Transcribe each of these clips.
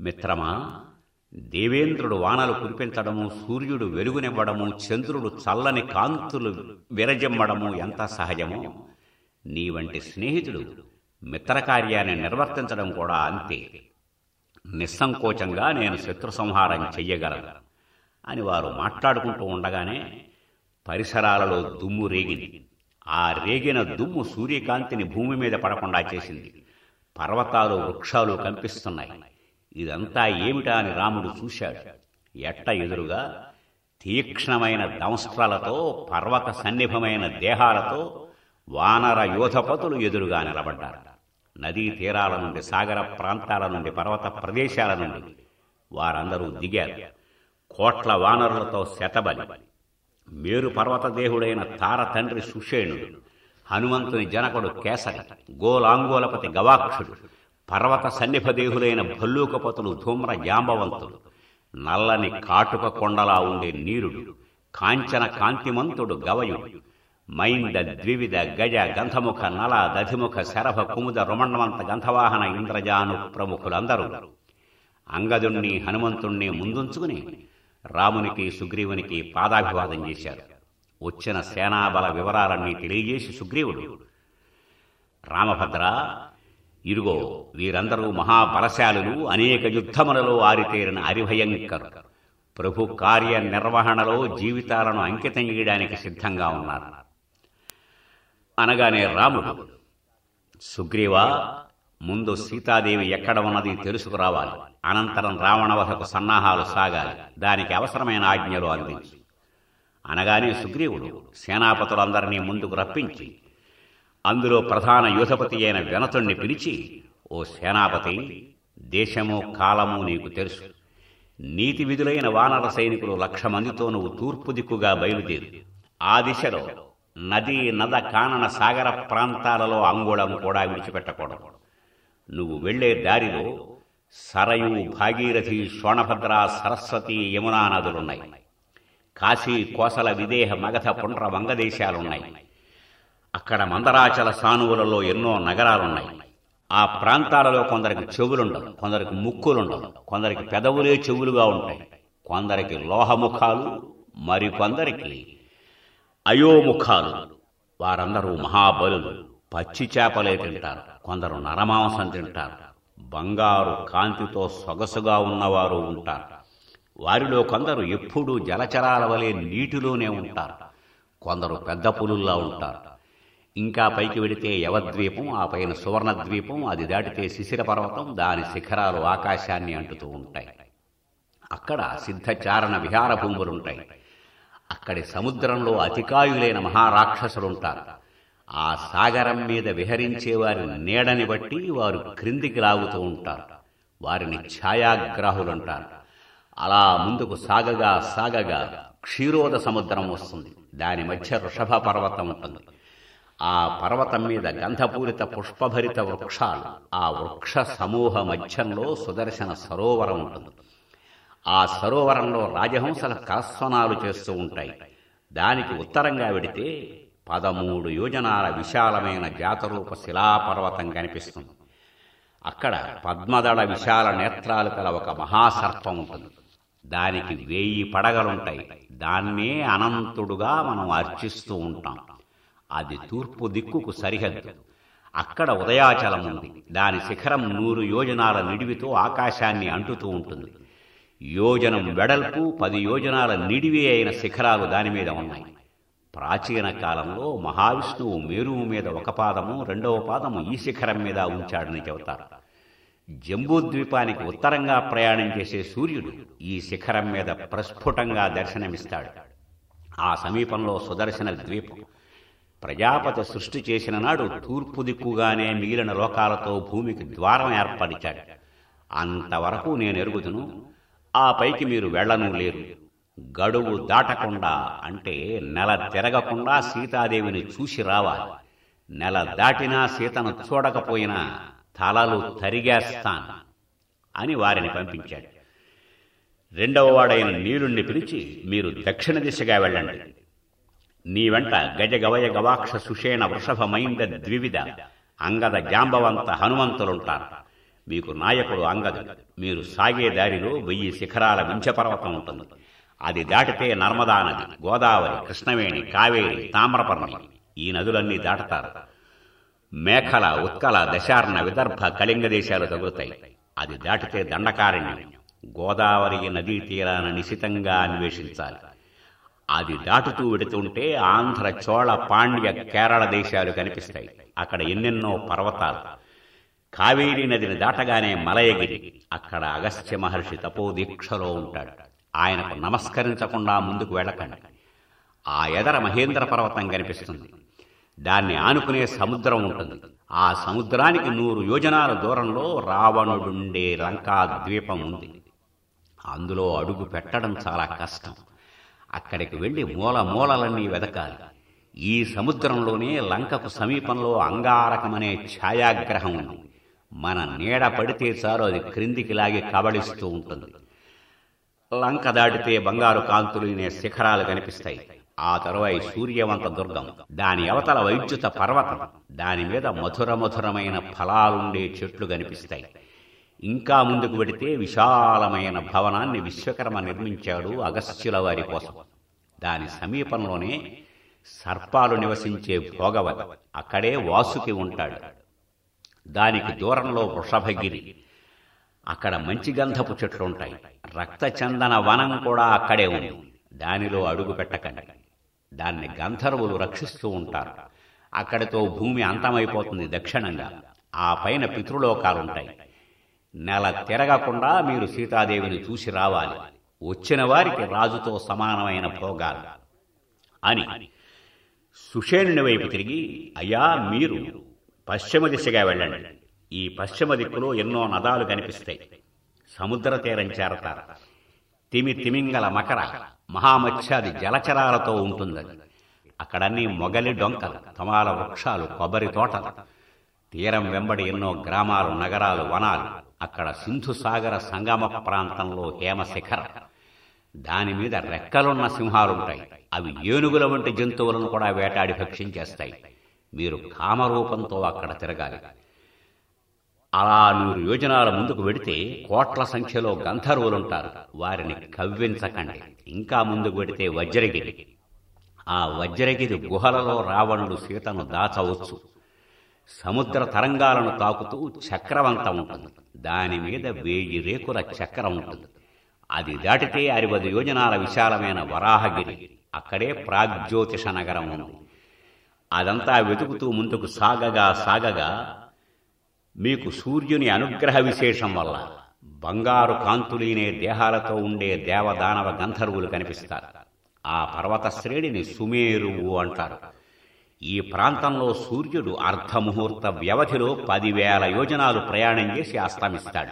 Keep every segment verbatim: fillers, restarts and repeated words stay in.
మిత్రమా, దేవేంద్రుడు వానలు కురిపించడము, సూర్యుడు వెలుగునివ్వడము, చంద్రుడు చల్లని కాంతులు విరజిమ్మడము ఎంత సహజమో, నీ వంటి స్నేహితుడు మిత్రకార్యాన్ని నిర్వర్తించడం కూడా అంతే. నిస్సంకోచంగా నేను శత్రు సంహారం చెయ్యగలను అని వారు మాట్లాడుకుంటూ ఉండగానే పరిసరాలలో దుమ్ము రేగింది. ఆ రేగిన దుమ్ము సూర్యకాంతిని భూమి మీద పడకుండా చేసింది. పర్వతాలు, వృక్షాలు కంపిస్తున్నాయి. ఇదంతా ఏమిటా అని రాముడు చూశాడు. ఎట్ట ఎదురుగా తీక్ష్ణమైన దంస్ట్రాలతో, పర్వత సన్నిభమైన దేహాలతో వానర యోధపతులు ఎదురుగా నిలబడ్డారు. నదీ తీరాల నుండి, సాగర ప్రాంతాల నుండి, పర్వత ప్రదేశాల నుండి వారందరూ దిగారు. కోట్ల వానరులతో శతబలి, మేరు పర్వతదేహుడైన తార తండ్రి సుషేణుడు, హనుమంతుని జనకుడు కేసరి, గోలాంగోలపతి గవాక్షుడు, పర్వత సన్నిభదేహులైన భల్లూకపతులు ధూమ్ర జాంబవంతుడు, నల్లని కాటుక కొండలా ఉండే నీరుడు, కాంచన కాంతిమంతుడు గవయుడు, మైంద ద్వివిధ గజ గంధముఖ నల దధిముఖ శరభ కుముద రుమణవంత గంధవాహన ఇంద్రజాను ప్రముఖులందరూ అంగదుణ్ణి, హనుమంతుణ్ణి ముందుంచుకుని రామునికి, సుగ్రీవునికి పాదాభివాదం చేశారు. వచ్చిన సేనాబల వివరాలన్నీ తెలియజేసి సుగ్రీవుడు, రామభద్ర, ఇరుగో వీరందరూ మహాబలశాలులు, అనేక యుద్ధములలో ఆరితేరిన అరిభయంకరు, ప్రభు కార్య నిర్వహణలో జీవితాలను అంకితం చేయడానికి సిద్ధంగా ఉన్నారు అనగానే రాముడు, సుగ్రీవా, ముందు సీతాదేవి ఎక్కడ ఉన్నది తెలుసుకురావాలి. అనంతరం రావణవధకు సన్నాహాలు సాగాలి. దానికి అవసరమైన ఆజ్ఞలు అందించు అనగానే సుగ్రీవుడు సేనాపతులందరినీ ముందుకు రప్పించి అందులో ప్రధాన యూధపతి అయిన వినతుణ్ణి పిలిచి, ఓ సేనాపతి, దేశము కాలము నీకు తెలుసు. నీతి విధులైన వానర సైనికులు లక్ష మందితో నువ్వు తూర్పు దిక్కుగా బయలుదేరు. ఆ దిశలో నదీ, నద, కానన, సాగర ప్రాంతాలలో అంగుళము కూడా విడిచిపెట్టకూడదు. నువ్వు వెళ్లే దారిలో సరయు, భాగీరథి, శోణభద్ర, సరస్వతి, యమునా నదులున్నాయి. కాశీ, కోసల, విదేహ, మగధ, పుండ్ర, వంగదేశాలున్నాయి. అక్కడ మందరాచల సానువులలో ఎన్నో నగరాలున్నాయి. ఆ ప్రాంతాలలో కొందరికి చెవులుండవు, కొందరికి ముక్కులుండవు, కొందరికి పెదవులే చెవులుగా ఉంటాయి, కొందరికి లోహముఖాలు, మరికొందరికి అయోముఖాలు. వారందరూ మహాబలులు. పచ్చి చేపలే తింటారు, కొందరు నరమాంసం తింటారు. బంగారు కాంతితో సొగసుగా ఉన్నవారు ఉంటారు. వారిలో కొందరు ఎప్పుడూ జలచరాల వలె నీటిలోనే ఉంటారు, కొందరు పెద్ద పులుల్లా ఉంటారు. ఇంకా పైకి వెడితే యవద్వీపం, ఆ పైన సువర్ణద్వీపం, అది దాటితే శిశిర పర్వతం, దాని శిఖరాలు ఆకాశాన్ని అంటుతూ ఉంటాయి. అక్కడ సిద్ధచారణ విహార భూములుంటాయి. అక్కడి సముద్రంలో అతికాయులైన మహారాక్షసులుంటారు. ఆ సాగరం మీద విహరించే వారి నీడని బట్టి వారు క్రిందికి లాగుతూ ఉంటారు. వారిని ఛాయాగ్రాహులంటారు. అలా ముందుకు సాగగా సాగగా క్షీరోద సముద్రం వస్తుంది. దాని మధ్య వృషభ పర్వతం ఉంటుంది. ఆ పర్వతం మీద గంధపూరిత పుష్పభరిత వృక్షాలు. ఆ వృక్ష సమూహ మధ్యంలో సుదర్శన సరోవరం ఉంటుంది. ఆ సరోవరంలో రాజహంసల కరస్వనాలు చేస్తూ ఉంటాయి. దానికి ఉత్తరంగా వెడితే పదమూడు యోజనాల విశాలమైన జాతరూప శిలాపర్వతం కనిపిస్తుంది. అక్కడ పద్మదళ విశాల నేత్రాలు కల ఒక మహాసర్పం ఉంటుంది. దానికి వేయి పడగలుంటాయి. దాన్నే అనంతుడుగా మనం అర్చిస్తూ ఉంటాం. అది తూర్పు దిక్కుకు సరిహద్దు. అక్కడ ఉదయాచలం ఉంది. దాని శిఖరం నూరు యోజనాల నిడివితో ఆకాశాన్ని అంటుతూ ఉంటుంది. యోజనం వెడల్పు, పది యోజనాల నిడివి అయిన శిఖరాలు దాని మీద ఉన్నాయి. ప్రాచీన కాలంలో మహావిష్ణువు మేరువు మీద ఒక పాదము, రెండవ పాదము ఈ శిఖరం మీద ఉంచాడని చెబుతారు. జంబూద్వీపానికి ఉత్తరంగా ప్రయాణం చేసే సూర్యుడు ఈ శిఖరం మీద ప్రస్ఫుటంగా దర్శనమిస్తాడు. ఆ సమీపంలో సుదర్శన ద్వీపం. ప్రజాపతి సృష్టి చేసిన నాడు తూర్పు దిక్కుగానే మిగిలిన లోకాలతో భూమికి ద్వారం ఏర్పరిచాడు. అంతవరకు నేను ఎరుగుదును. ఆ పైకి మీరు వెళ్లను లేరు. గడువు దాటకుండా, అంటే నెల తిరగకుండా సీతాదేవిని చూసి రావాలి. నెల దాటినా సీతను చూడకపోయినా తలలు తరిగేస్తాను అని వారిని పంపించాడు. రెండవ వాడైన నీలుణ్ణి పిలిచి, మీరు దక్షిణ దిశగా వెళ్ళండి. నీ వెంట గజ గవయ గవాక్ష సుషేణ వృషభ మైంద ద్వివిధ అంగద జాంబవంత హనుమంతులుంటారు. మీకు నాయకుడు అంగదుడు. మీరు సాగే దారిలో వెయ్యి శిఖరాల వింధ్యపర్వతం ఉంటుంది. అది దాటితే నర్మదా నది, గోదావరి, కృష్ణవేణి, కావేరి, తామ్రపర్ణి ఈ నదులన్నీ దాటతారు. మేఖల, ఉత్కల, దశార్ణ, విదర్భ, కళింగ దేశాలు తగులుతాయి. అది దాటితే దండకారణ్యం, గోదావరి నదీ తీరాన నిశితంగా అన్వేషించాలి. అది దాటుతూ వెడుతుంటే ఆంధ్ర, చోళ, పాండ్య, కేరళ దేశాలు కనిపిస్తాయి. అక్కడ ఎన్నెన్నో పర్వతాలు. కావేరీ నదిని దాటగానే మలయగిరి, అక్కడ అగస్త్య మహర్షి తపోదీక్షలో ఉంటాడు. ఆయనకు నమస్కరించకుండా ముందుకు వెళ్ళకండి. ఆ ఎదర మహేంద్ర పర్వతం కనిపిస్తుంది. దాన్ని ఆనుకునే సముద్రం ఉంటుంది. ఆ సముద్రానికి నూరు యోజనాల దూరంలో రావణుడుండే లంకా ద్వీపం ఉంది. అందులో అడుగు పెట్టడం చాలా కష్టం. అక్కడికి వెళ్లి మూల మూలలన్నీ వెదకాలి. ఈ సముద్రంలోనే లంకకు సమీపంలో అంగారకమనే ఛాయాగ్రహం ఉంది. మన నీడ పడితే చాలు అది క్రిందికి లాగి కబళిస్తూ ఉంటుంది. లంక దాటితే బంగారు కాంతులునే శిఖరాలు కనిపిస్తాయి. ఆ తరువాయి సూర్యవంత దుర్గం, దాని అవతల వైద్యుత పర్వతం, దాని మీద మధుర మధురమైన ఫలాలుండే చెట్లు కనిపిస్తాయి. ఇంకా ముందుకు వెడితే విశాలమైన భవనాన్ని విశ్వకర్మ నిర్మించాడు అగస్త్యుల వారి కోసం. దాని సమీపంలోనే సర్పాలు నివసించే భోగవతి, అక్కడే వాసుకి ఉంటాడు. దానికి దూరంలో వృషభగిరి, అక్కడ మంచి గంధపు చెట్లుంటాయి. రక్తచందన వనం కూడా అక్కడే ఉంది. దానిలో అడుగు పెట్టకండి. దాన్ని గంధర్వులు రక్షిస్తూ ఉంటారు. అక్కడితో భూమి అంతమైపోతుంది దక్షిణంగా. ఆ పైన పితృలోకాలుంటాయి. నెల తిరగకుండా మీరు సీతాదేవిని చూసి రావాలి. వచ్చిన వారికి రాజుతో సమానమైన భోగాలు అని సుషేణుని వైపు తిరిగి, అయ్యా, మీరు పశ్చిమ దిశగా వెళ్ళండి. ఈ పశ్చిమ దిక్కులో ఎన్నో నదాలు కనిపిస్తాయి. సముద్ర తీరం చేరతారు. తిమి తిమింగల మకర మహామత్స్యాది జలచరాలతో ఉంటుంది. అక్కడన్నీ మొగలి డొంకలు, తమాల వృక్షాలు, కొబ్బరి తోటలు. తీరం వెంబడి ఎన్నో గ్రామాలు, నగరాలు, వనాలు. అక్కడ సింధు సాగర సంగమ ప్రాంతంలో హేమశిఖరం, దానిమీద రెక్కలున్న సింహాలుంటాయి. అవి ఏనుగుల వంటి జంతువులను కూడా వేటాడి భక్షించేస్తాయి. మీరు కామరూపంతో అక్కడ తిరగాలి. అలా నూరు యోజనాల ముందుకు వెడితే కోట్ల సంఖ్యలో గంధర్వులుంటారు. వారిని కవ్వించకండి. ఇంకా ముందుకు వెడితే వజ్రగిరి. ఆ వజ్రగిరి గుహలలో రావణుడు సీతను దాచవచ్చు. సముద్ర తరంగాలను తాకుతూ చక్రవంతం ఉంటుంది. దాని మీద వేయి రేకుల చక్రం ఉంటుంది. అది దాటితే అరవది యోజనాల విశాలమైన వరాహగిరి, అక్కడే ప్రాగ్జ్యోతిష నగరం ఉంది. అదంతా వెతుకుతూ ముందుకు సాగగా సాగగా మీకు సూర్యుని అనుగ్రహ విశేషం వల్ల బంగారు కాంతులీనే దేహాలతో ఉండే దేవదానవ గంధర్వులు కనిపిస్తారు. ఆ పర్వత శ్రేణిని సుమేరువు అంటారు. ఈ ప్రాంతంలో సూర్యుడు అర్ధముహూర్త వ్యవధిలో పదివేల యోజనాలు ప్రయాణం చేసి అస్తమిస్తాడు.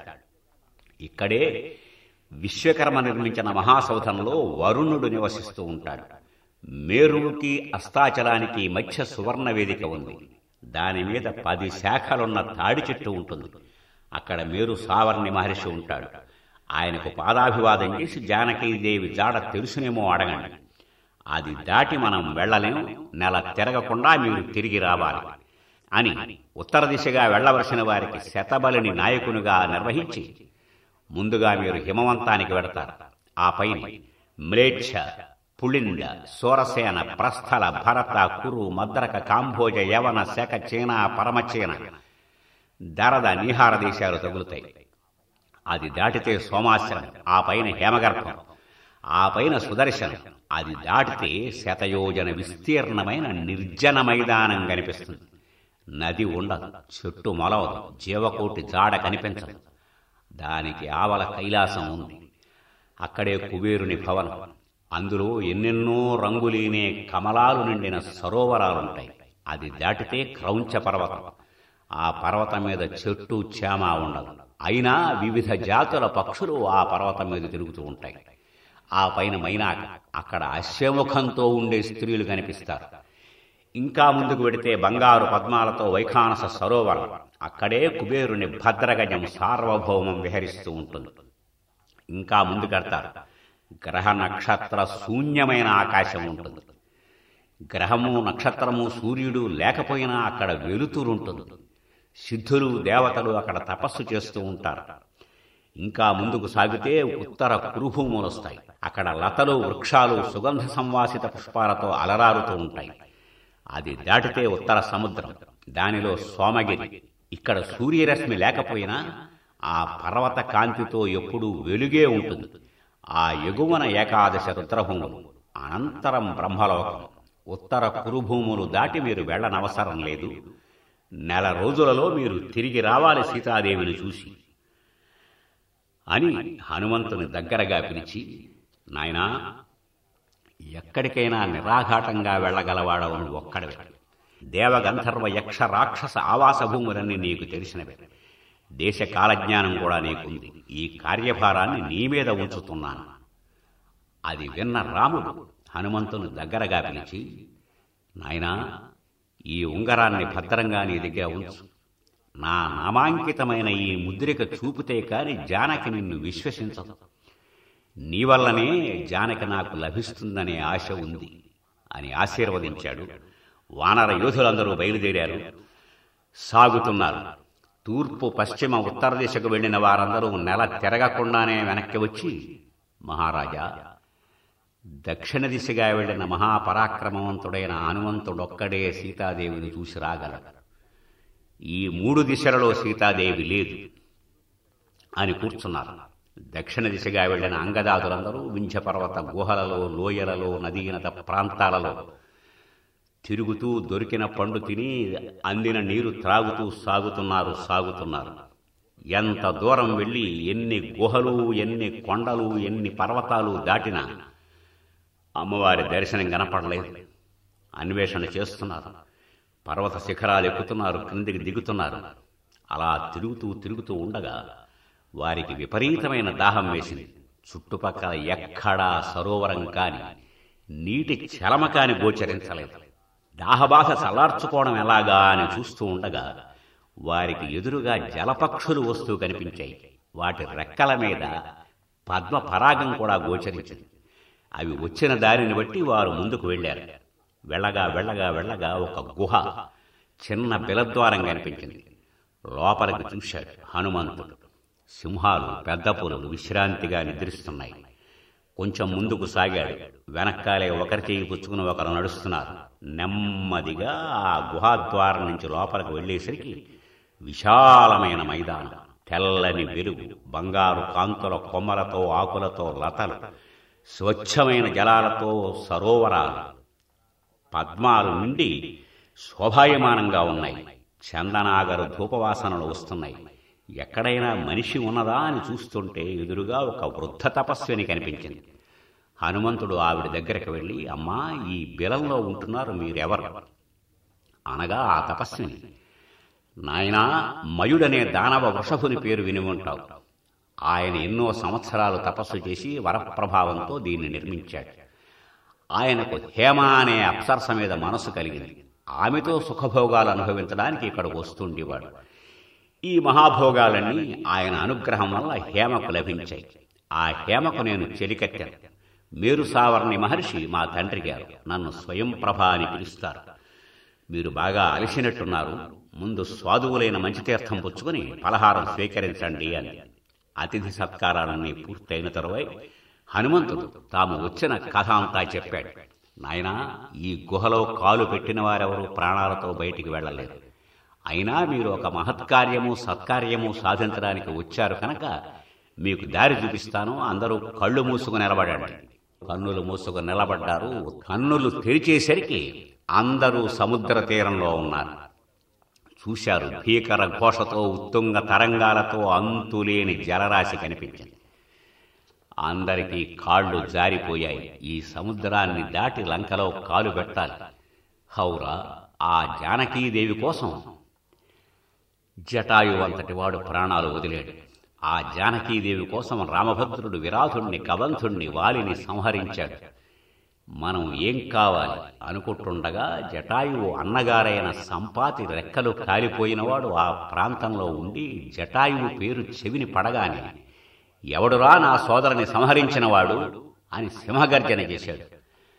ఇక్కడే విశ్వకర్మ నిర్మించిన మహాసౌధంలో వరుణుడు నివసిస్తూ ఉంటాడు. మేరువుకి అస్తాచలానికి మధ్య సువర్ణ వేదిక ఉంది. దాని మీద పది శాఖలున్న తాడి చెట్టు ఉంటుంది. అక్కడ మేరు సావర్ణి మహర్షి ఉంటాడు. ఆయనకు పాదాభివాదం చేసి జానకీదేవి జాడ తెలుసునేమో అడగండి. అది దాటి మనం వెళ్లలేం. నెల తిరగకుండా మీరు తిరిగి రావాలి అని ఉత్తర దిశగా వెళ్లవలసిన వారికి శతబలిని నాయకునిగా నిర్వహించి ముందుగా మీరు హిమవంతానికి వెడతారు. ఆ పైన మ్లేచ్ఛ, పుళింద, సోరసేన, ప్రస్థల, భరత, కురు, మద్రక, కాంభోజ, యవన, శక, చీన, పరమచీన, దరద, నీహార దేశాలు తగులుతాయి. అది దాటితే సోమాశ్రం, ఆ పైన హేమగర్భం, ఆ పైన సుదర్శనం. అది దాటితే శతయోజన విస్తీర్ణమైన నిర్జన మైదానం కనిపిస్తుంది. నది ఉండదు, చెట్టు మొలవదు, జీవకోటి జాడ కనిపించదు. దానికి ఆవల కైలాసం ఉంది. అక్కడే కుబేరుని భవనం. అందులో ఎన్నెన్నో రంగులీనే కమలాలు నిండిన సరోవరాలుంటాయి. అది దాటితే క్రౌంచ పర్వతం. ఆ పర్వతం మీద చెట్టు చేమ ఉండదు. అయినా వివిధ జాతుల పక్షులు ఆ పర్వతం మీద తిరుగుతూ ఉంటాయి. ఆ పైన మైనాక, అక్కడ అశ్వముఖంతో ఉండే స్త్రీలు కనిపిస్తారు. ఇంకా ముందుకు వెడితే బంగారు పద్మాలతో వైఖానస సరోవరం. అక్కడే కుబేరుని భద్రగజం సార్వభౌమం విహరిస్తూ ఉంటుంది. ఇంకా ముందుకెడతారు. గ్రహ నక్షత్ర శూన్యమైన ఆకాశం ఉంటుంది. గ్రహము, నక్షత్రము, సూర్యుడు లేకపోయినా అక్కడ వెలుతురుంటుంది. సిద్ధులు దేవతలు అక్కడ తపస్సు చేస్తూ ఉంటారు. ఇంకా ముందుకు సాగితే ఉత్తర కురుభూములు వస్తాయి. అక్కడ లతలు, వృక్షాలు సుగంధ సంవాసిత పుష్పాలతో అలరారుతూ ఉంటాయి. అది దాటితే ఉత్తర సముద్రం, దానిలో సోమగిరి. ఇక్కడ సూర్యరశ్మి లేకపోయినా ఆ పర్వత కాంతితో ఎప్పుడూ వెలుగే ఉంటుంది. ఆ ఎగువన ఏకాదశ రుద్రభూములు, అనంతరం బ్రహ్మలోకం. ఉత్తర కురుభూములు దాటి మీరు వెళ్ళనవసరం లేదు. నెల రోజులలో మీరు తిరిగి రావాలి సీతాదేవిని చూసి అని హనుమంతుని దగ్గరగా పిలిచి, నాయనా, ఎక్కడికైనా నిరాఘాటంగా వెళ్ళగలవాడవు నువ్వు ఒక్కడవే. దేవగంధర్వ యక్ష రాక్షస ఆవాస భూములన్నీ నీకు తెలిసినవే. దేశ కాలజ్ఞానం కూడా నీకుంది. ఈ కార్యభారాన్ని నీ మీద ఉంచుతున్నాను. అది విన్న రాముడు హనుమంతుని దగ్గరగా పిలిచి, నాయనా, ఈ ఉంగరాన్ని భద్రంగా నీ దగ్గర ఉంచు. నా నామాంకితమైన ఈ ముద్రిక చూపితే కాని జానకి నిన్ను విశ్వసించదు. నీ వల్లనే జానకి నాకు లభిస్తుందనే ఆశ ఉంది అని ఆశీర్వదించాడు. వానర యోధులందరూ బయలుదేరారు, సాగుతున్నారు. తూర్పు, పశ్చిమ, ఉత్తర దిశకు వెళ్లిన వారందరూ నెల తిరగకుండానే వెనక్కి వచ్చి, మహారాజా, దక్షిణ దిశగా వెళ్లిన మహాపరాక్రమవంతుడైన హనుమంతుడొక్కడే సీతాదేవిని చూసి రాగలడు. ఈ మూడు దిశలలో సీతాదేవి లేదు అని కూర్చున్నారు. దక్షిణ దిశగా వెళ్లిన అంగదాదులందరూ వింధ్యపర్వత గుహలలో, లోయలలో, నదీనద ప్రాంతాలలో తిరుగుతూ దొరికిన పండు తిని అందిన నీరు త్రాగుతూ సాగుతున్నారు సాగుతున్నారు ఎంత దూరం వెళ్ళి ఎన్ని గుహలు, ఎన్ని కొండలు, ఎన్ని పర్వతాలు దాటినా అమ్మవారి దర్శనం కనపడలేదు. అన్వేషణ చేస్తున్నారు. పర్వత శిఖరాలు ఎక్కుతున్నారు, క్రిందికి దిగుతున్నారు. అలా తిరుగుతూ తిరుగుతూ ఉండగా వారికి విపరీతమైన దాహం వేసింది. చుట్టుపక్కల ఎక్కడా సరోవరం కాని, నీటి చలమ కాని గోచరించలేదు. దాహబాధ చల్లార్చుకోవడం ఎలాగా అని చూస్తూ ఉండగా వారికి ఎదురుగా జలపక్షులు వస్తూ కనిపించాయి. వాటి రెక్కల మీద పద్మ పరాగం కూడా గోచరించింది. అవి వచ్చిన దారిని బట్టి వారు ముందుకు వెళ్ళారు. వెళ్ళగా వెళ్ళగా వెళ్ళగా ఒక గుహ, చిన్న బిలద్వారం కనిపించింది. లోపలికి చూశాడు హనుమంతుడు. సింహాలు, పెద్ద పులులు విశ్రాంతిగా నిద్రిస్తున్నాయి. కొంచెం ముందుకు సాగాడు. వెనక్కాలే ఒకరి చేయి పుచ్చుకుని ఒకరు నడుస్తున్నారు. నెమ్మదిగా ఆ గుహాద్వారం నుంచి లోపలికి వెళ్ళేసరికి విశాలమైన మైదానం, తెల్లని వెలుగు, బంగారు కాంతుల కొమ్మలతో, ఆకులతో, లతలు, స్వచ్ఛమైన జలాలతో సరోవరాలు, పద్మాలు నుండి శోభాయమానంగా ఉన్నాయి. చందనాగరు ధూపవాసనలు వస్తున్నాయి. ఎక్కడైనా మనిషి ఉన్నదా అని చూస్తుంటే ఎదురుగా ఒక వృద్ధ తపస్విని కనిపించింది. హనుమంతుడు ఆవిడ దగ్గరికి వెళ్ళి, అమ్మా, ఈ బిలంలో ఉంటున్నారు మీరెవరు అనగా ఆ తపస్విని, నాయనా, మయుడనే దానవ వృషభుని పేరు విని ఉంటావు. ఆయన ఎన్నో సంవత్సరాలు తపస్సు చేసి వరప్రభావంతో దీన్ని నిర్మించాడు. ఆయనకు హేమ అనే అప్సరస మీద మనసు కలిగింది. ఆమెతో సుఖభోగాలు అనుభవించడానికి ఇక్కడికి వస్తుండేవాడు. ఈ మహాభోగాలన్నీ ఆయన అనుగ్రహం వల్ల హేమకు లభించాయి. ఆ హేమకు నేను చెలికట్టాను. మేరు సావర్ణి మహర్షి మా తండ్రి గారు. నన్ను స్వయం ప్రభ అని పిలుస్తారు. మీరు బాగా అలసినట్టున్నారు. ముందు స్వాదువులైన మంచి తీర్థం పుచ్చుకొని పలహారం స్వీకరించండి అని. అతిథి సత్కారాలన్నీ పూర్తయిన తరువాత హనుమంతుడు తాము వచ్చిన కథ అంతా చెప్పాడు. నాయనా, ఈ గుహలో కాలు పెట్టిన వారెవరూ ప్రాణాలతో బయటికి వెళ్ళలేరు. అయినా మీరు ఒక మహత్కార్యము, సత్కార్యము సాధించడానికి వచ్చారు కనుక మీకు దారి చూపిస్తాను. అందరూ కళ్ళు మూసుకుని నిలబడండి. కన్నులు మూసుకుని నిలబడ్డారు. కన్నులు తెరిచేసరికి అందరూ సముద్ర తీరంలో ఉన్నారు. చూశారు. భీకర ఘోషతో, ఉత్తుంగ తరంగాలతో అంతులేని జలరాశి కనిపించింది. అందరికీ కాళ్ళు జారిపోయాయి. ఈ సముద్రాన్ని దాటి లంకలో కాలు పెట్టాలి. హౌరా, ఆ జానకీదేవి కోసం జటాయు అంతటి వాడు ప్రాణాలు వదిలేడు. ఆ జానకీదేవి కోసం రామభద్రుడు విరాధుణ్ణి, కబంధుణ్ణి, వాలిని సంహరించాడు. మనం ఏం కావాలి అనుకుంటుండగా జటాయువు అన్నగారైన సంపాతి రెక్కలు కాలిపోయినవాడు ఆ ప్రాంతంలో ఉండి జటాయువు పేరు చెవిని పడగానే, ఎవడురా నా సోదరుని సంహరించినవాడు అని సింహగర్జన చేశాడు.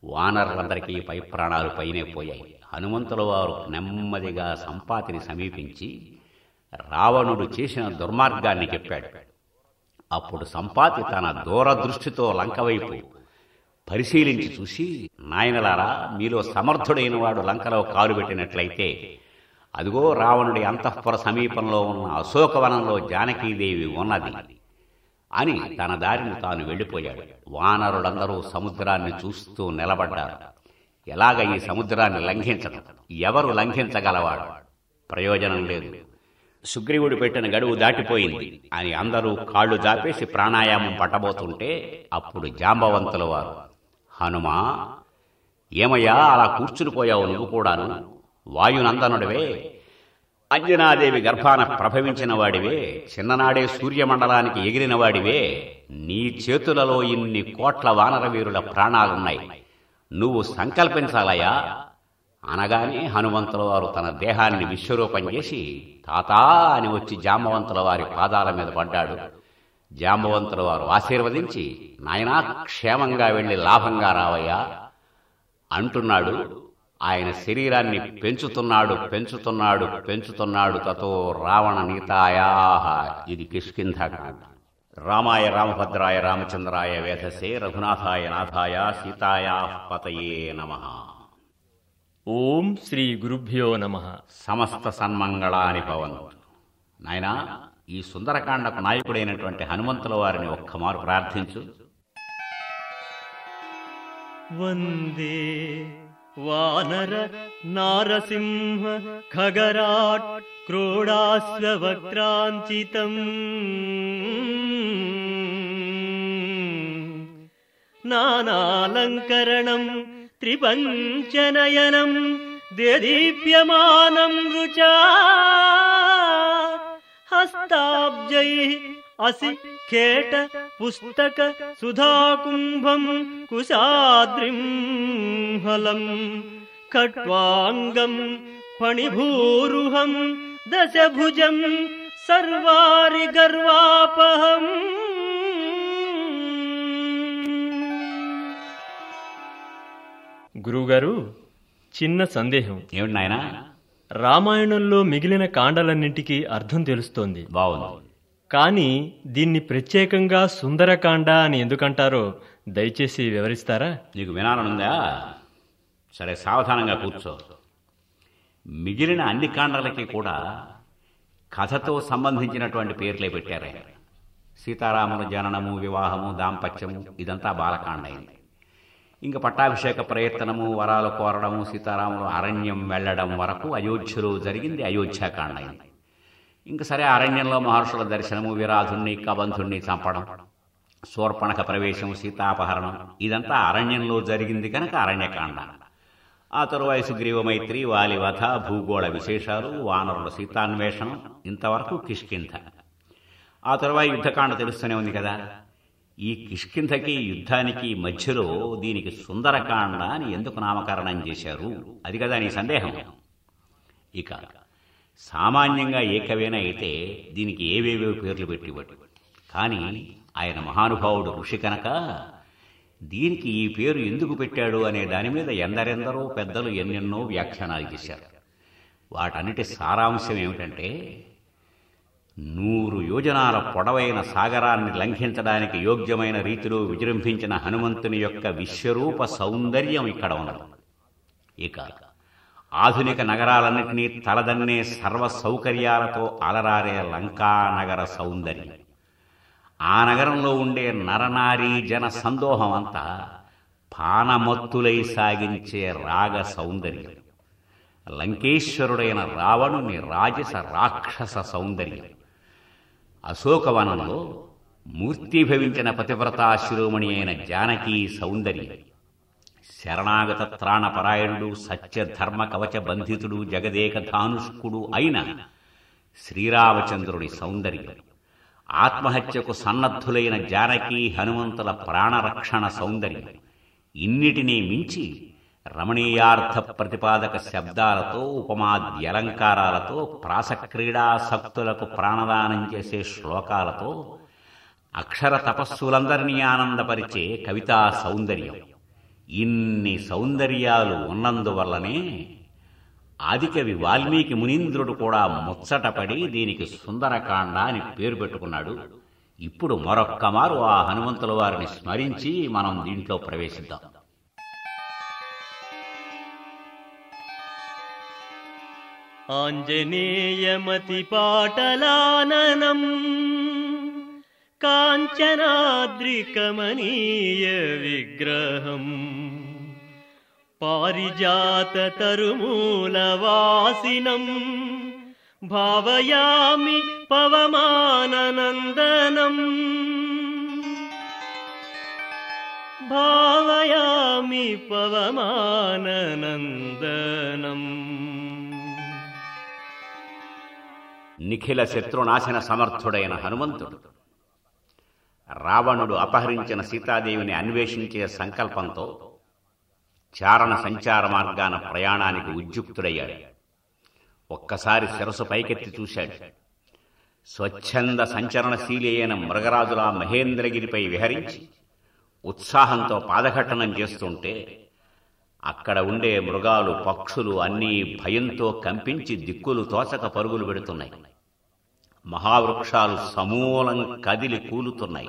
వానరులందరికీ పై ప్రాణాలు పైనే పోయాయి. హనుమంతుల వారు నెమ్మదిగా సంపాతిని సమీపించి రావణుడు చేసిన దుర్మార్గాన్ని చెప్పాడు. అప్పుడు సంపాతి తన దూరదృష్టితో లంక వైపు పరిశీలించి చూసి, నాయనలారా, మీలో సమర్థుడైన వాడు లంకలో కాలు పెట్టినట్లయితే అదిగో రావణుడి అంతఃపుర సమీపంలో ఉన్న అశోకవనంలో జానకీదేవి ఉన్నది అని తన దారిని తాను వెళ్ళిపోయాడు. వానరులందరూ సముద్రాన్ని చూస్తూ నిలబడ్డారు. ఎలాగ ఈ సముద్రాన్ని లంఘించడం? ఎవరు లంఘించగలవాడు? ప్రయోజనం లేదు. సుగ్రీవుడు పెట్టిన గడువు దాటిపోయింది అని అందరూ కాళ్ళు జాపేసి ప్రాణాయామం పట్టబోతుంటే అప్పుడు జాంబవంతుల వారు, హనుమా, ఏమయ్యా అలా కూర్చునిపోయావు? నువ్వు కూడాను వాయునందనుడివే, అంజనాదేవి గర్భాన ప్రభవించిన వాడివే, చిన్ననాడే సూర్యమండలానికి ఎగిరిన వాడివే. నీ చేతులలో ఇన్ని కోట్ల వానర వీరుల ప్రాణాలున్నాయి. నువ్వు సంకల్పించాలయ్యా అనగానే హనుమంతుల వారు తన దేహాన్ని విశ్వరూపం చేసి తాతా అని వచ్చి జాంబవంతుల వారి పాదాల మీద పడ్డాడు. జాంబవంతుల వారు ఆశీర్వదించి, నాయనా, క్షేమంగా వెళ్ళి లాభంగా రావయ్యా అంటున్నాడు. ఆయన శరీరాన్ని పెంచుతున్నాడు పెంచుతున్నాడు పెంచుతున్నాడు తతో రావణ నీతాయా. ఇది కిష్కింధకాండ. రామాయ రామభద్రాయ రామచంద్రాయ వేధసే రఘునాథాయ నాథాయ సీతాయా పతయే నమః. ఓం శ్రీ గురుభ్యో నమః. సమస్త సన్మంగళాని భవంతు. నాయనా, ఈ సుందరకాండకు నాయకుడైనటువంటి హనుమంతుల వారిని ఒక్కమారు ప్రార్థించు. వందే వానర నారసింహ ఖగరాట్ క్రోడాస్వక్రాంచితం నానాలంకరణం త్రిపంచనయనం దేదీప్యమానం రుచా హస్తాబ్జై అసిఖేట పుస్తక సుధాకుంభం కుశాద్రిం హలం ఖట్వాంగం ఫణిభూరుహం దశభుజం సర్వారి గర్వాపహం. గురువుగారు, చిన్న సందేహం. ఏమిటి నాయనా? రామాయణంలో మిగిలిన కాండలన్నింటికీ అర్థం తెలుస్తోంది, బాగుంది. కానీ దీన్ని ప్రత్యేకంగా సుందరకాండ అని ఎందుకంటారో దయచేసి వివరిస్తారా? నీకు వినాలనుందా? సరే, సావధానంగా కూర్చో. మిగిలిన అన్ని కాండలకి కూడా కథతో సంబంధించినటువంటి పేర్లే పెట్టారు. సీతారాముల జననము, వివాహము, దాంపత్యము ఇదంతా బాలకాండ అయింది. ఇంకా పట్టాభిషేక ప్రయత్నము, వరాలు కోరడము, సీతారాములు అరణ్యం వెళ్లడం వరకు అయోధ్యలో జరిగింది అయోధ్యాకాండ అయింది. ఇంక సరే, అరణ్యంలో మహర్షుల దర్శనము, విరాధుణ్ణి కబంధుణ్ణి చంపడం, శూర్పణఖ ప్రవేశం, సీతాపహరణం ఇదంతా అరణ్యంలో జరిగింది కనుక అరణ్యకాండ. ఆ తరువాయి సుగ్రీవ మైత్రి, వాలివధ, భూగోళ విశేషాలు, వానరుల సీతాన్వేషణం, ఇంతవరకు కిష్కింధ. ఆ తరువాయి యుద్ధకాండ తెలుస్తూనే ఉంది కదా. ఈ కిష్కింధకి యుద్ధానికి మధ్యలో దీనికి సుందరకాండ అని ఎందుకు నామకరణం చేశారు? అది కదా నీ సందేహం. ఇక సామాన్యంగా ఏ కవైనా అయితే దీనికి ఏవేవో పేర్లు పెట్టివ్వడు. కానీ ఆయన మహానుభావుడు ఋషి కనుక దీనికి ఈ పేరు ఎందుకు పెట్టాడు అనే దాని మీద ఎందరెందరో పెద్దలు ఎన్నెన్నో వ్యాఖ్యానాలు చేశారు. వాటన్నిటి సారాంశం ఏమిటంటే, నూరు యోజనాల పొడవైన సాగరాన్ని లంఘించడానికి యోగ్యమైన రీతిలో విజృంభించిన హనుమంతుని యొక్క విశ్వరూప సౌందర్యం ఇక్కడ ఉన్నది. ఇక ఆధునిక నగరాలన్నింటినీ తలదన్నే సర్వ సౌకర్యాలతో అలరారే లంకానగర సౌందర్యం, ఆ నగరంలో ఉండే నరనారీ జన సందోహం అంతా పానమత్తులై సాగించే రాగ సౌందర్యం, లంకేశ్వరుడైన రావణుని రాజస రాక్షస సౌందర్యం, అశోకవనంలో మూర్తీభవించిన పతివ్రతా శిరోమణి అయిన జానకీ సౌందర్యం, శరణాగత త్రాణపరాయణుడు సత్యధర్మ కవచ బంధితుడు జగదేక ధానుష్కుడు అయిన శ్రీరామచంద్రుడి సౌందర్యం, ఆత్మహత్యకు సన్నద్ధులైన జానకీ హనుమంతుల ప్రాణరక్షణ సౌందర్యం, ఇన్నిటినీ మించి రమణీయార్థ ప్రతిపాదక శబ్దాలతో, ఉపమాద్యలంకారాలతో, ప్రాసక్రీడాసక్తులకు ప్రాణదానం చేసే ఇన్ని సౌందర్యాలు ఉన్నందువల్లనే ఆదికవి వాల్మీకి మునీంద్రుడు కూడా ముచ్చటపడి దీనికి సుందరకాండ అని పేరు పెట్టుకున్నాడు. ఇప్పుడు మరొక్క మారు ఆ హనుమంతుల వారిని స్మరించి మనం దీంట్లో ప్రవేశిద్దాం. ఆంజనేయమతి పాటలాననం కాంచనాద్రికమనీయ విగ్రహం పారిజాత తరుమూలవాసినం భావయామి పవమాననందనం భావయామి పవమాననందనం. నిఖిల శత్రునాశన సమర్థుడైన హనుమంతుడు రావణుడు అపహరించిన సీతాదేవిని అన్వేషించే సంకల్పంతో చారణ సంచార మార్గాన ప్రయాణానికి ఉద్యుక్తుడయ్యాడు. ఒక్కసారి శిరసు పైకెత్తి చూశాడు. స్వచ్ఛంద సంచరణశీలి అయిన మృగరాజులా మహేంద్రగిరిపై విహరించి ఉత్సాహంతో పాదఘట్టనం చేస్తుంటే అక్కడ ఉండే మృగాలు పక్షులు అన్నీ భయంతో కంపించి దిక్కులు తోచక పరుగులు పెడుతున్నాయి. మహావృక్షాలు సమూలం కదిలి కూలుతున్నాయి.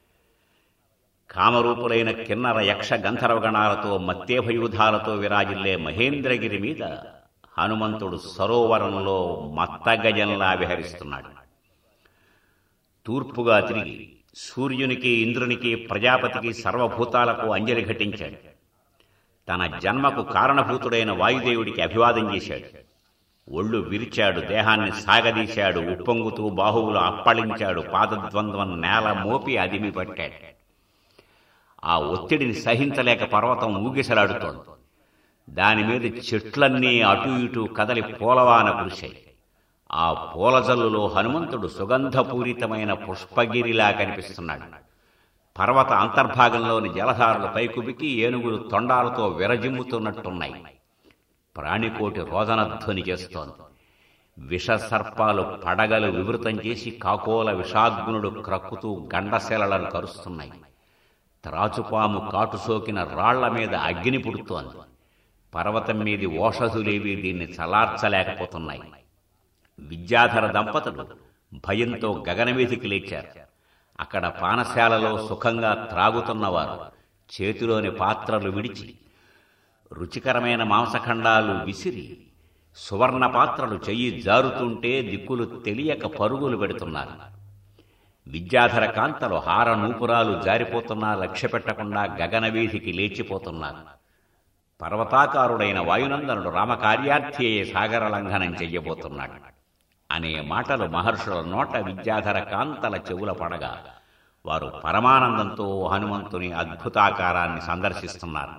కామరూపులైన కిన్నర యక్ష గంధర్వగణాలతో మత్తేభయూధాలతో విరాజిల్లే మహేంద్రగిరి మీద హనుమంతుడు సరోవరంలో మత్తగజంలా విహరిస్తున్నాడు. తూర్పుగా తిరిగి సూర్యునికి ఇంద్రునికి ప్రజాపతికి సర్వభూతాలకు అంజలి ఘటించాడు. తన జన్మకు కారణభూతుడైన వాయుదేవుడికి అభివాదం చేశాడు. ఒళ్ళు విరిచాడు, దేహాన్ని సాగదీశాడు, ఉప్పొంగుతూ బాహువులు అప్పళించాడు, పాదద్వంద్వం నేల మోపి అదిమి పట్టాడు. ఆ ఒత్తిడిని సహించలేక పర్వతం ఊగిసలాడుతోంది. దానిమీద చెట్లన్నీ అటూ ఇటూ కదలి పూలవాన కురిశాయి. ఆ పూలజల్లులో హనుమంతుడు సుగంధపూరితమైన పుష్పగిరిలా కనిపిస్తున్నాడు. పర్వత అంతర్భాగంలోని జలధారలు పైకుబికి ఏనుగులు తొండాలతో విరజిమ్ముతున్నట్టున్నాయి. ప్రాణికోటి రోదనధ్వని చేస్తోంది. విషసర్పాలు పడగలు వివృతం చేసి కాకోల విషాగ్నుడు క్రక్కుతూ గండశెలలను కరుస్తున్నాయి. త్రాచుపాము కాటు సోకిన రాళ్ల మీద అగ్ని పుడుతోంది. పర్వతం మీది ఓషధులేవి దీన్ని చలార్చలేకపోతున్నాయి. విద్యాధర దంపతులు భయంతో గగనమీదికి లేచారు. అక్కడ పానశాలలో సుఖంగా త్రాగుతున్నవారు చేతిలోని పాత్రలు విడిచి రుచికరమైన మాంసఖండాలు విసిరి సువర్ణ పాత్రలు చెయ్యి జారుతుంటే దిక్కులు తెలియక పరుగులు పెడుతున్నారు. విద్యాధర కాంతలు హార నూపురాలు జారిపోతున్నా లక్ష్య పెట్టకుండా గగనవీధికి లేచిపోతున్నారు. పర్వతాకారుడైన వాయునందనుడు రామకార్యార్థి అయ్యే సాగర లంఘనం చెయ్యబోతున్నాడు అనే మాటలు మహర్షుల నోట విద్యాధర కాంతల చెవుల పడగా వారు పరమానందంతో హనుమంతుని అద్భుతాకారాన్ని సందర్శిస్తున్నారు.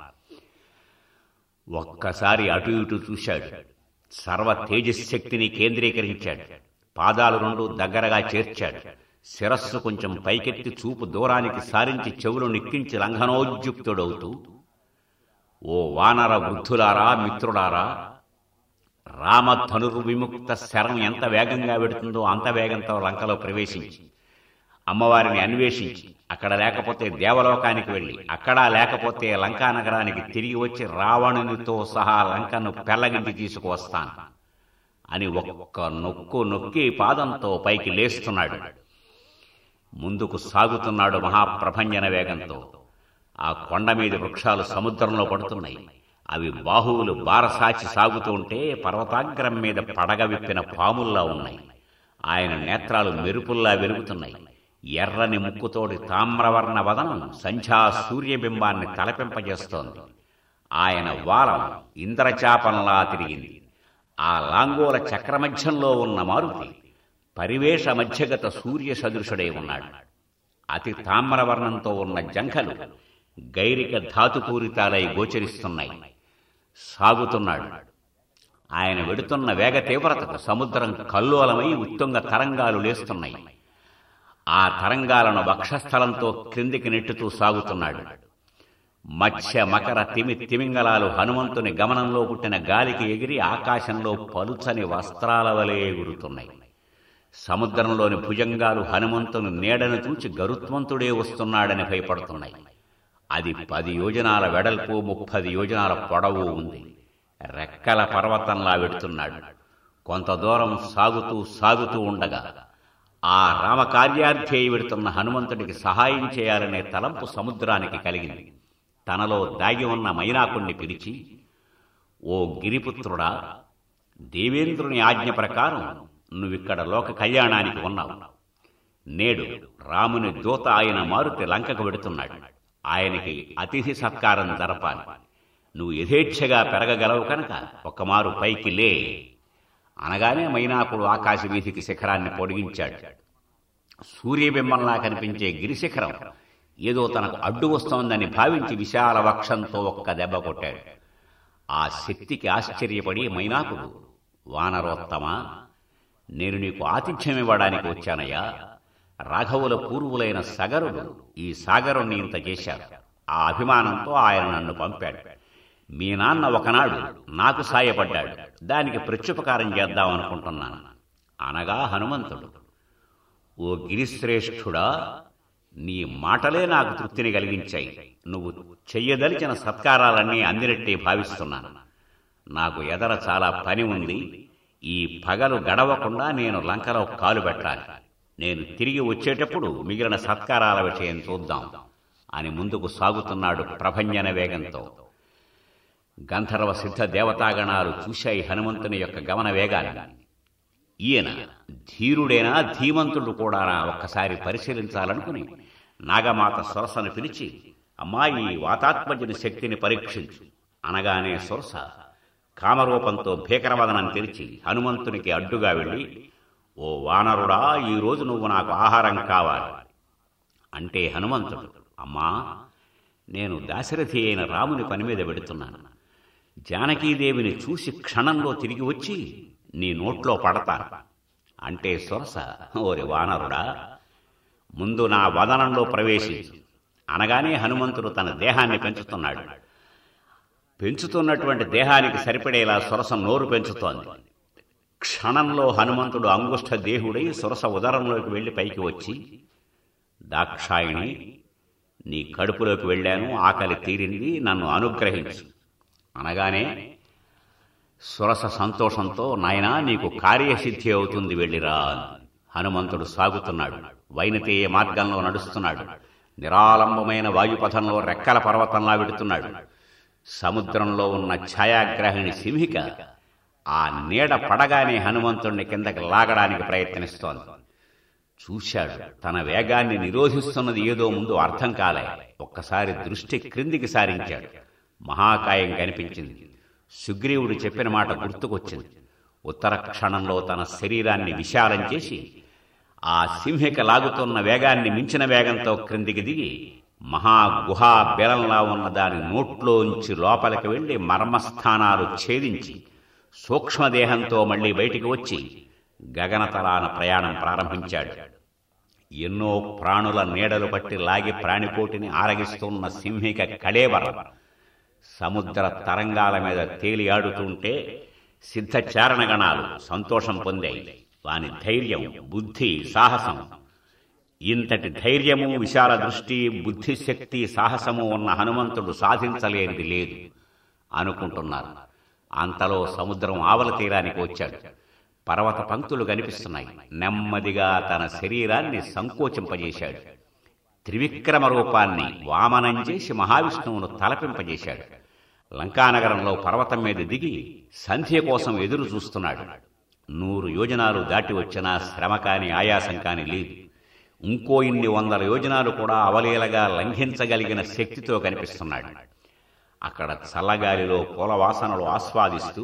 ఒక్కసారి అటు ఇటు చూశాడు. సర్వ తేజశక్తిని కేంద్రీకరించాడు. పాదాలు రెండు దగ్గరగా చేర్చాడు. శిరస్సు కొంచెం పైకెత్తి చూపు దూరానికి సారించి చెవులు నిక్కించి లంఘనోద్యుక్తుడవుతూ, ఓ వానర వృద్ధులారా, మిత్రులారా, రామధనుర్విముక్త శరం ఎంత వేగంగా వెడుతుందో అంత వేగంతో లంకలో ప్రవేశించి అమ్మవారిని అన్వేషించి అక్కడ లేకపోతే దేవలోకానికి వెళ్ళి అక్కడా లేకపోతే లంకా నగరానికి తిరిగి వచ్చి రావణునితో సహా లంకను పెళ్లగింటి తీసుకువస్తాను అని ఒక్క నొక్కు నొక్కి పాదంతో పైకి లేస్తున్నాడు. ముందుకు సాగుతున్నాడు మహాప్రభంజన వేగంతో. ఆ కొండ మీద వృక్షాలు సముద్రంలో పడుతున్నాయి. అవి బాహువులు బారసాచి సాగుతూ ఉంటే పర్వతాగ్రం మీద పడగ విప్పిన పాముల్లా ఉన్నాయి. ఆయన నేత్రాలు మెరుపుల్లా వెలుగుతున్నాయి. ఎర్రని ముక్కుతోటి తామ్రవర్ణ వదనం సంధ్యా సూర్యబింబాన్ని తలపింపజేస్తోంది. ఆయన వాలం ఇంద్రచాపంలా తిరిగింది. ఆ లాంగోల చక్రమధ్యంలో ఉన్న మారుతి పరివేష మధ్యగత సూర్య సదృశుడై ఉన్నాడు. అతి తామ్రవర్ణంతో ఉన్న జంఖలు గైరిక ధాతుపూరితాలై గోచరిస్తున్నాయి. సాగుతున్నాడు. ఆయన వెడుతున్న వేగ తీవ్రతకు సముద్రం కల్లోలమై ఉత్తుంగ తరంగాలు లేస్తున్నాయి. ఆ తరంగాలను వక్షస్థలంతో క్రిందికి నెట్టుతూ సాగుతున్నాడు. మత్స్య మకర తిమి తిమింగలాలు హనుమంతుని గమనంలో పుట్టిన గాలికి ఎగిరి ఆకాశంలో పలుచని వస్త్రాల వలె ఎగురుతున్నాయి. సముద్రంలోని భుజంగాలు హనుమంతుని నీడను చూచి గరుత్మంతుడే వస్తున్నాడని భయపడుతున్నాయి. అది పది యోజనాల వెడల్పు ముప్పది యోజనాల పొడవు ఉంది. రెక్కల పర్వతంలా వెడుతున్నాడు. కొంత దూరం సాగుతూ సాగుతూ ఉండగా ఆ రామకార్యార్థి వెడుతున్న హనుమంతుడికి సహాయం చేయాలనే తలంపు సముద్రానికి కలిగింది. తనలో దాగి ఉన్న మైనాకుణ్ణి పిలిచి, ఓ గిరిపుత్రుడా, దేవేంద్రుని ఆజ్ఞ ప్రకారం నువ్విక్కడ లోక కళ్యాణానికి ఉన్నావు. నేడు రాముని దూత ఆయన మారుతి లంకకు వెడుతున్నాడు. ఆయనకి అతిథి సత్కారం జరపాలి. నువ్వు యథేచ్ఛగా పెరగగలవు కనుక ఒకమారు పైకి లే అనగానే మైనాకుడు ఆకాశ వీధికి శిఖరాన్ని పొడిగించాడు. సూర్యబింబంలా కనిపించే గిరిశిఖరం ఏదో తనకు అడ్డు వస్తోందని భావించి విశాల వక్షంతో ఒక్క దెబ్బ కొట్టాడు. ఆ శక్తికి ఆశ్చర్యపడి మైనాకుడు, వానరోత్తమా, నేను నీకు ఆతిథ్యం ఇవ్వడానికి వచ్చానయ్యా. రాఘవుల పూర్వులైన సగరుడు ఈ సాగరుణ్ణి ఇంత చేశారు. ఆ అభిమానంతో ఆయన నన్ను పంపాడు. మీ నాన్న ఒకనాడు నాకు సాయపడ్డాడు. దానికి ప్రత్యుపకారం చేద్దామనుకుంటున్నాను అనగా హనుమంతుడు, ఓ గిరిశ్రేష్ఠుడా, నీ మాటలే నాకు తృప్తిని కలిగించాయి. నువ్వు చెయ్యదలిచిన సత్కారాలన్నీ అందినట్టే భావిస్తున్నాను. నాకు ఎదర చాలా పని ఉంది. ఈ పగలు గడవకుండా నేను లంకలో కాలు పెట్టాలి. నేను తిరిగి వచ్చేటప్పుడు మిగిలిన సత్కారాల విషయం చూద్దాం అని ముందుకు సాగుతున్నాడు ప్రభంజన వేగంతో. గంధర్వ సిద్ధ దేవతాగణాలు చూశాయి హనుమంతుని యొక్క గమన వేగాన్ని. ఈయన ధీరుడేనా, ధీమంతుడు కూడా ఒక్కసారి పరిశీలించాలనుకుని నాగమాత సొరసను పిలిచి, అమ్మాయి వాతాత్మజుని శక్తిని పరీక్షించు అనగానే సొరస కామరూపంతో భీకరవదనం తెరిచి హనుమంతునికి అడ్డుగా వెళ్ళి, ఓ వానరుడా, ఈరోజు నువ్వు నాకు ఆహారం కావాలి అంటే హనుమంతుడు, అమ్మా, నేను దాశరథి అయిన రాముని పని మీద వెడుతున్నాను. జానకీదేవిని చూసి క్షణంలో తిరిగి వచ్చి నీ నోట్లో పడతాను అంటే సొరస, ఓరి వానరుడా, ముందు నా వదనంలో ప్రవేశించు అనగానే హనుమంతుడు తన దేహాన్ని పెంచుతున్నాడు. పెంచుతున్నటువంటి దేహానికి సరిపడేలా సొరస నోరు పెంచుతోంది. క్షణంలో హనుమంతుడు అంగుష్ట దేహుడై సొరస ఉదరంలోకి వెళ్లి పైకి వచ్చి, దాక్షాయిణి, నీ కడుపులోకి వెళ్ళాను, ఆకలి తీరింది, నన్ను అనుగ్రహించు అనగానే సురస సంతోషంతో, నాయనా, నీకు కార్యసిద్ధి అవుతుంది, వెళ్ళిరా. హనుమంతుడు సాగుతున్నాడు. వైనతేయ మార్గంలో నడుస్తున్నాడు. నిరాలంబమైన వాయుపథంలో రెక్కల పర్వతంలా వెడుతున్నాడు. సముద్రంలో ఉన్న ఛాయాగ్రహిణి సింహిక ఆ నీడ పడగానే హనుమంతుణ్ణి కిందకి లాగడానికి ప్రయత్నిస్తోంది. చూశాడు, తన వేగాన్ని నిరోధిస్తున్నది ఏదో ముందు అర్థం కాలే. ఒక్కసారి దృష్టి క్రిందికి సారించాడు. మహాకాయం కనిపించింది. సుగ్రీవుడు చెప్పిన మాట గుర్తుకొచ్చింది. ఉత్తర క్షణంలో తన శరీరాన్ని విశాలం చేసి ఆ సింహిక లాగుతున్న వేగాన్ని మించిన వేగంతో క్రిందికి దిగి మహాగుహా బెలంలా ఉన్న దాని నోట్లోంచి లోపలికి వెళ్లి మర్మస్థానాలు ఛేదించి సూక్ష్మదేహంతో మళ్లీ బయటికి వచ్చి గగనతలాన ప్రయాణం ప్రారంభించాడు. ఎన్నో ప్రాణుల నీడలు పట్టి లాగి ప్రాణికోటిని ఆరగిస్తున్న సింహిక కళేవరం సముద్ర తరంగాల మీద తేలియాడుతుంటే సిద్ధచారణగణాలు సంతోషం పొందాయి. వాని ధైర్యం, బుద్ధి, సాహసం, ఇంతటి ధైర్యము, విశాల దృష్టి, బుద్ధిశక్తి, సాహసము ఉన్న హనుమంతుడు సాధించలేనిది లేదు అనుకుంటున్నారు. అంతలో సముద్రం ఆవల తీరానికి వచ్చాడు. పర్వత పంక్తులు కనిపిస్తున్నాయి. నెమ్మదిగా తన శరీరాన్ని సంకోచింపజేశాడు. త్రివిక్రమ రూపాన్ని వామనం చేసి మహావిష్ణువును తలపింపజేశాడు. లంకానగరంలో పర్వతం మీద దిగి సంధ్య కోసం ఎదురు చూస్తున్నాడు. నూరు యోజనాలు దాటి వచ్చినా శ్రమ కాని ఆయాసం కాని లేదు. ఇంకో ఇన్ని వందల యోజనాలు కూడా అవలీలగా లంఘించగలిగిన శక్తితో కనిపిస్తున్నాడు. అక్కడ చల్లగాలిలో పూలవాసనలు ఆస్వాదిస్తూ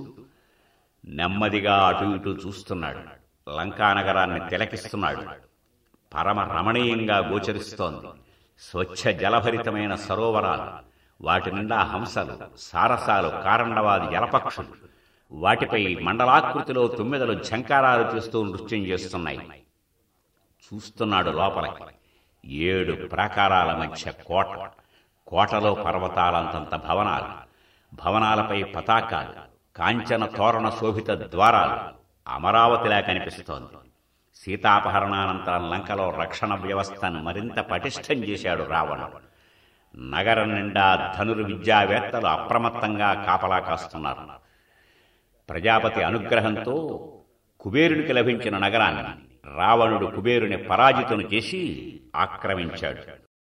నెమ్మదిగా అటు ఇటు చూస్తున్నాడు. లంకానగరాన్ని తిలకిస్తున్నాడు. పరమ రమణీయంగా గోచరిస్తోంది. స్వచ్ఛ జలభరితమైన సరోవరాలు, వాటి నిండా హంసలు, సారసాలు, కారండవాది జలపక్షులు, వాటిపై మండలాకృతిలో తుమ్మెదలు ఝంకారాలు చేస్తూ నృత్యం చేస్తున్నాయి. చూస్తున్నాడు లోపలికి. ఏడు ప్రాకారాల మధ్య కోట. కోటలో పర్వతాలంతంత భవనాలు, భవనాలపై పతాకాలు, కాంచన తోరణ శోభిత ద్వారాలు. అమరావతిలా కనిపిస్తోంది. సీతాపహరణానంతరం లంకలో రక్షణ వ్యవస్థను మరింత పటిష్టం చేశాడు రావణుడు. నగరం నిండా ధనుర్విద్యావేత్తలు అప్రమత్తంగా కాపలా కాస్తున్నారు. ప్రజాపతి అనుగ్రహంతో కుబేరునికి లభించిన నగరాన్ని రావణుడు కుబేరుని పరాజితును చేసి ఆక్రమించాడు.